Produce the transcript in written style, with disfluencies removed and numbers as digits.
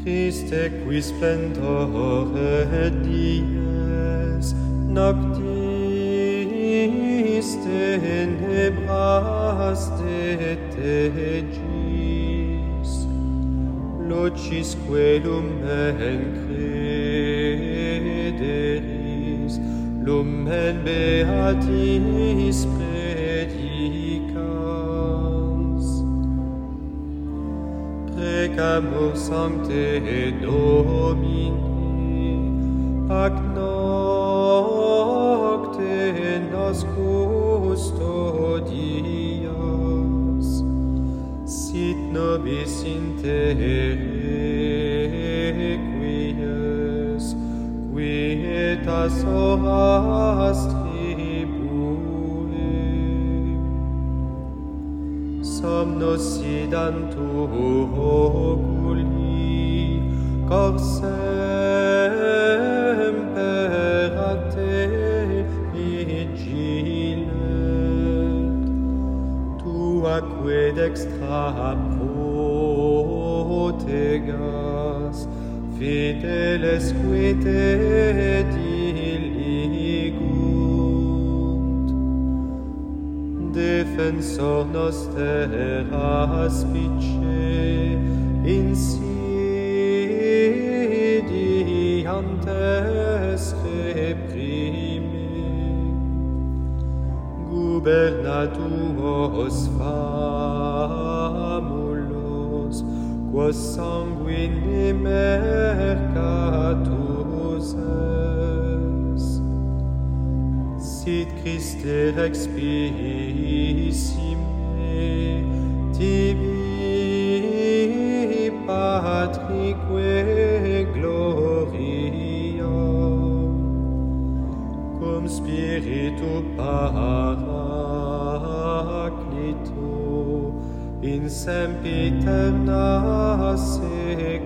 Christe qui splendore dies, noctis tenebras detegis, lucis que lumen crederis, lumen beatis predicans. Precamus Sancte Domini, ac nocte nos custodias, sit nobis interrequies, quietas horas tribue. Somnos sidantur oculi, cor semper a te vigilet, tuaque dextra protegas, fideles qui te diligunt. Defensor noster aspice, insidiantes reprime, gubernatus famulos, quos sanguine mercatus es. Sit Christe rex spissime, tibi Patrique gloria, cum Spiritu Paraclito, in sempiterna seculum.